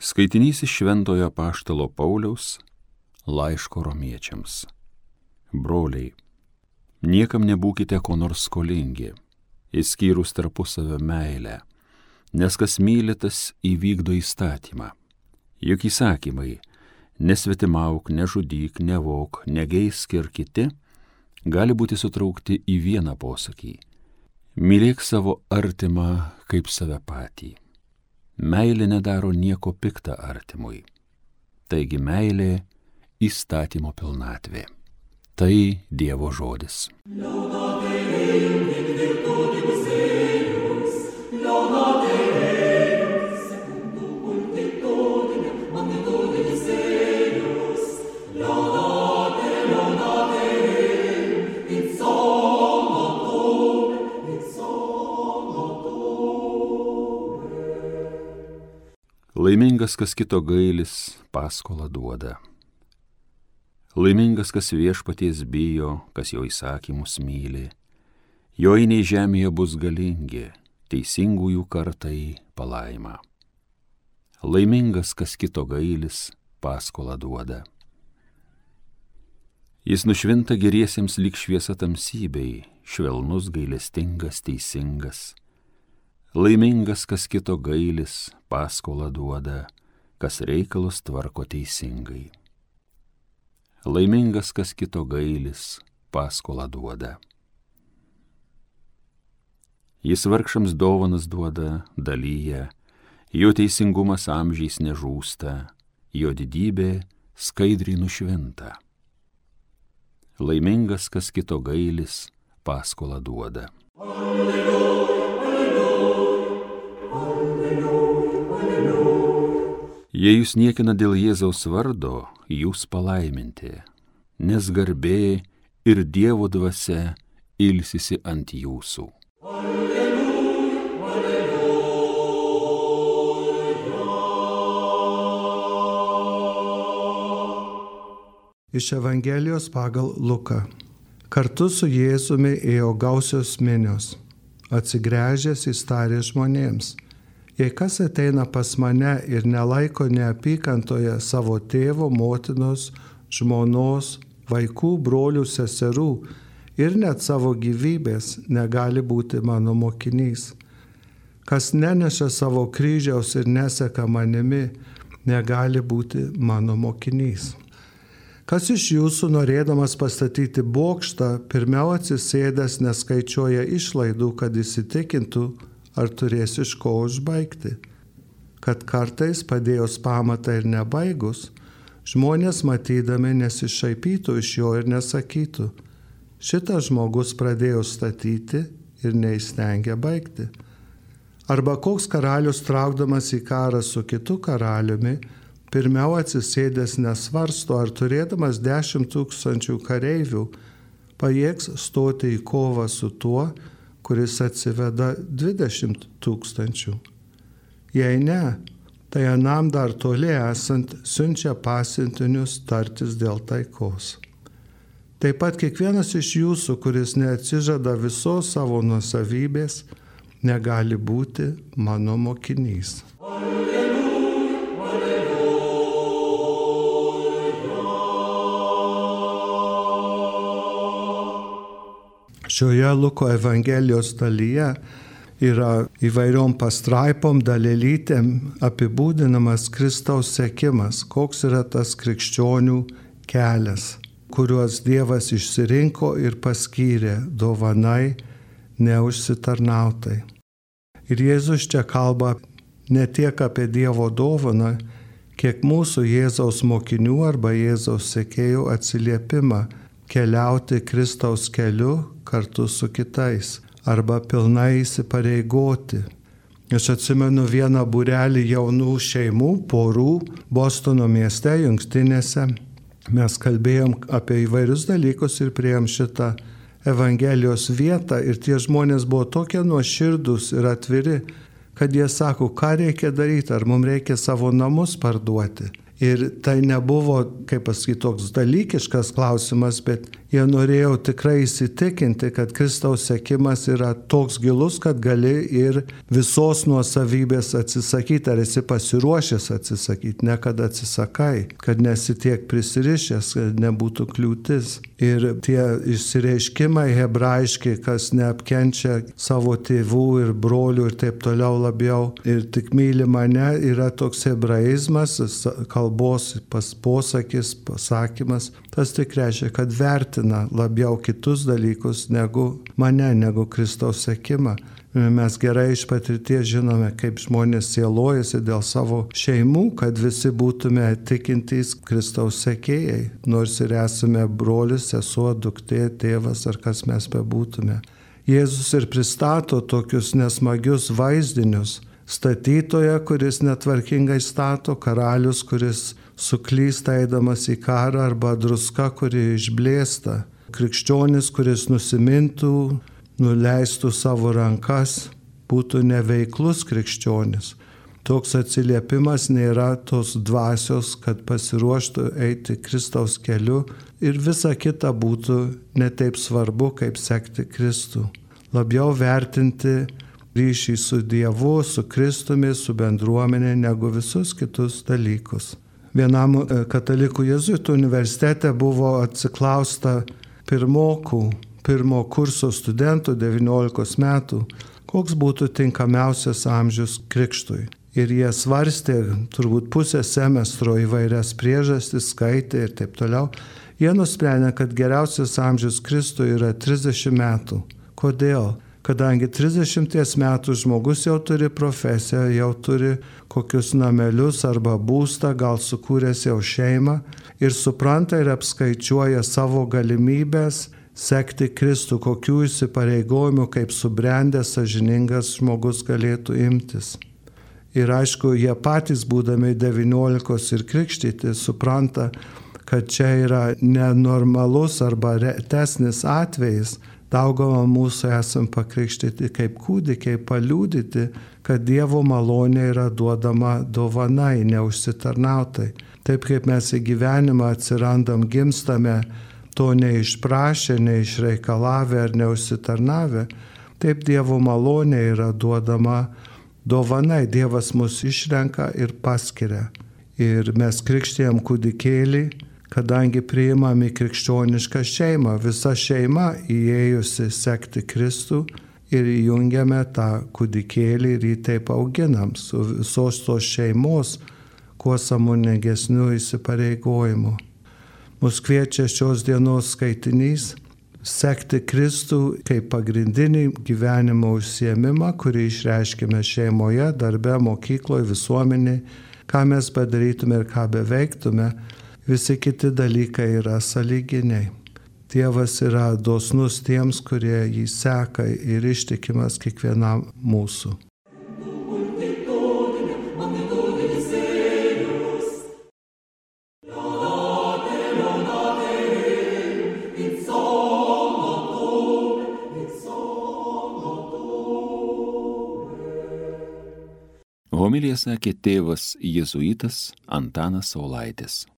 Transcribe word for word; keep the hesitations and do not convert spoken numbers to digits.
Skaitinys iš Šventojo Apaštalo Pauliaus laiško romiečiams. Broliai, niekam nebūkite ko nors skolingi, išskyrus tarpusavio meilę, nes kas myli, tas įvykdo įstatymą. Juk įsakymai – nesvetimauk, nežudyk, nevok, negeisk ir kiti – gali būti sutraukti į vieną posakį. Mylėk savo artimą kaip save patį. Meilė nedaro nieko pikta artimui. Taigi meilė įstatymo pilnatvė. Tai Dievo žodis. Laimingas, kas kito gailis, paskolą duoda. Laimingas, kas viešpaties bijo, kas jo įsakymus myli. Jo einiai žemėje bus galingi, teisingųjų kartai palaima. Laimingas, kas kito gailis, paskolą duoda. Jis nušvinta geriesiems lyg šviesa tamsybei, švelnus, gailestingas, teisingas. Laimingas, kas kito gailis, paskolą duoda, kas reikalus tvarko teisingai. Laimingas, kas kito gailis, paskolą duoda. Jis vargšams dovanas duoda, dalyja, jo teisingumas amžiais nežūsta, jo didybė skaidriai nušvinta. Laimingas, kas kito gailis, paskolą duoda. Alleluja. Jei jūs niekina dėl Jėzaus vardo, jūs palaiminti, nes garbė ir Dievo dvasia ilsisi ant jūsų. Alleluja, alleluja. Iš Evangelijos pagal Luką. Kartu su Jėzumi ėjo gausios minios. Atsigręžęs jis tarė žmonėms: jei kas ateina pas mane ir nelaiko neapykantoje savo tėvo, motinos, žmonos, vaikų, brolių, seserų ir net savo gyvybės, negali būti mano mokinys. Kas neneša savo kryžiaus ir neseka manimi, negali būti mano mokinys. Kas iš jūsų, norėdamas pastatyti bokštą, pirmiau atsisėdęs neskaičiuoja išlaidų, kad įsitikintų, ar turės iš ko užbaigti? Kad kartais padėjus pamatą ir nebaigus, žmonės matydami nesišaipytų iš jo ir nesakytų: šitas žmogus pradėjo statyti ir neįstengia baigti. Arba koks karalius, traukdamas į karą su kitu karaliumi, pirmiau atsisėdęs nesvarsto, ar turėdamas dešimt tūkstančių kareivių pajėgs stoti į kovą su tuo, kuris atsiveda dvidešimt tūkstančių. Jei ne, tai anam dar toli esant siunčia pasiuntinius tartis dėl taikos. Taip pat kiekvienas iš jūsų, kuris neatsižada visos savo nuosavybės, negali būti mano mokinys. Alleluja, alleluja. Šioje Luko Evangelijos dalyje yra įvairiom pastraipom, dalelytėm apibūdinamas Kristaus sekimas, koks yra tas krikščionių kelias, kuriuos Dievas išsirinko ir paskyrė dovanai neužsitarnautai. Ir Jėzus čia kalba ne tiek apie Dievo dovaną, kiek mūsų Jėzaus mokinių arba Jėzaus sekėjų atsiliepimą keliauti Kristaus keliu kartu su kitais arba pilnai įsipareigoti. Aš atsimenu vieną būrelį jaunų šeimų, porų Bostono mieste, Jungtinėse. Mes kalbėjom apie įvairius dalykus ir priėjom šitą Evangelijos vietą ir tie žmonės buvo tokie nuoširdūs ir atviri, kad jie sako, ką reikia daryti, ar mums reikia savo namus parduoti. Ir tai nebuvo, kaip pasakyti, toks dalykiškas klausimas, bet Jie norėjo tikrai įsitikinti, kad Kristaus sekimas yra toks gilus, kad gali ir visos nuosavybės atsisakyti, ar esi pasiruošęs atsisakyti, ne kad atsisakai, kad nesi tiek prisirišęs, kad nebūtų kliūtis. Ir tie išsireiškimai hebrajiški, kas neapkenčia savo tėvų ir brolių ir taip toliau labiau ir tik myli mane, yra toks hebraizmas, kalbos pas posakis, pasakymas. Tas tik reiškia, kad vertina labiau kitus dalykus negu mane, negu Kristaus sekimą. Mes gerai iš patirties žinome, kaip žmonės sielojasi dėl savo šeimų, kad visi būtume tikintys Kristaus sekėjai, nors ir esame brolis, sesuo, duktė, tėvas ar kas mes bebūtume. Jėzus ir pristato tokius nesmagius vaizdinius. Statytoja, kuris netvarkingai stato, karalius, kuris suklysta eidamas į karą, arba druska, kuri išblėsta. Krikščionis, kuris nusimintų, nuleistų savo rankas, būtų neveiklus krikščionis. Toks atsiliepimas nėra tos dvasios, kad pasiruoštų eiti Kristaus keliu ir visa kita būtų netaip svarbu, kaip sekti Kristų. Labiau vertinti ryšį su Dievu, su Kristumi, su bendruomenė, negu visus kitus dalykus. Vienam katalikų jėzuitų universitete buvo atsiklausta pirmokų, pirmo kurso studentų devyniolikos metų, koks būtų tinkamiausias amžius krikštui. Ir jie svarstė turbūt pusę semestro įvairias priežastis, skaitė ir taip toliau. Jie nusprendė, kad geriausias amžius Kristui yra trisdešimt metų. Kodėl? Kadangi trisdešimties metų žmogus jau turi profesiją, jau turi kokius namelius arba būstą, gal sukūręs jau šeimą ir supranta ir apskaičiuoja savo galimybės sekti Kristų, kokių įsipareigojimų kaip subrendęs, sąžiningas žmogus galėtų imtis. Ir aišku, jie patys būdami devyniolikos ir krikštyti supranta, kad čia yra nenormalus arba retesnis atvejis. Daugumą mūsų esam pakrikštyti kaip kūdikiai, paliudyti, kad Dievo malonė yra duodama dovanai, neužsitarnautai. Taip kaip mes į gyvenimą atsirandam, gimstame, to neišprašę, neišreikalavę ar neužsitarnavę, taip Dievo malonė yra duodama dovanai. Dievas mus išrenka ir paskiria. Ir mes krikštijam kūdikėlį, kadangi priimame krikščionišką šeimą, visa šeima įėjusi sekti Kristų ir įjungiame tą kūdikėlį ir jį taip auginam su visos tos šeimos, kuo sąmoningesniu įsipareigojimu. Mus kviečia šios dienos skaitinys sekti Kristų kaip pagrindinį gyvenimo užsiėmimą, kurį išreiškime šeimoje, darbe, mokykloje, visuomenėje, ką mes padarytume ir ką beveiktume. Visi kiti dalykai yra sąlyginiai. Dievas yra dosnus tiems, kurie jį seka ir ištikimas kiekvienam mūsų. Homiliją sakė tėvas jėzuitas Antanas Saulaitis.